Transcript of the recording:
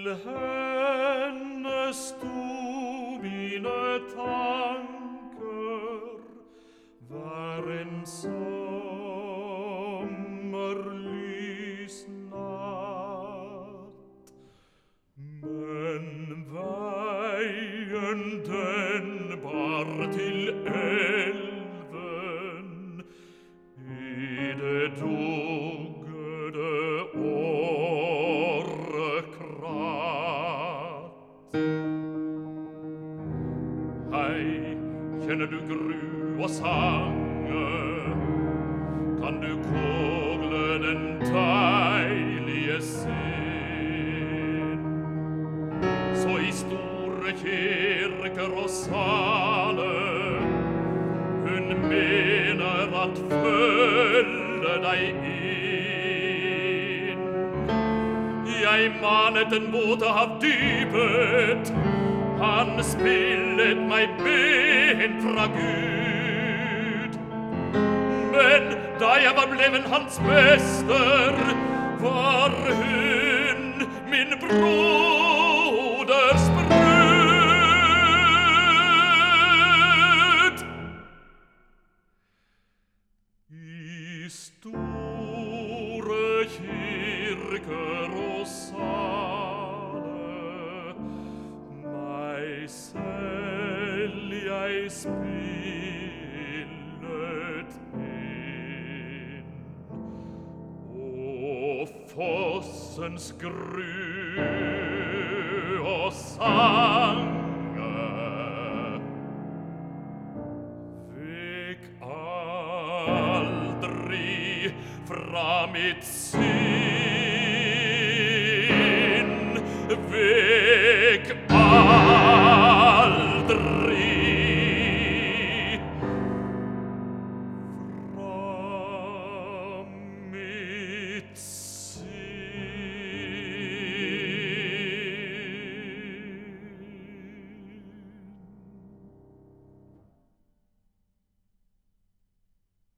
Til henne sto mine tanker hver en sommerlys natt. Men veien den bar til elven i det duggede årekrat. Hei, kjenner du gru og sange? Kan du kogle den deilige scen? Så i store kirker og saler hun mener at følge deg inn. Jeg manet den våte av dypet, han spillet meg bent fra Gud. Men da jeg var bleven hans mester, var hun min broders brud. I store kirker og saler meg selv jeg spillet inn, og fossens gru og sange fikk aldri fra mitt sinn.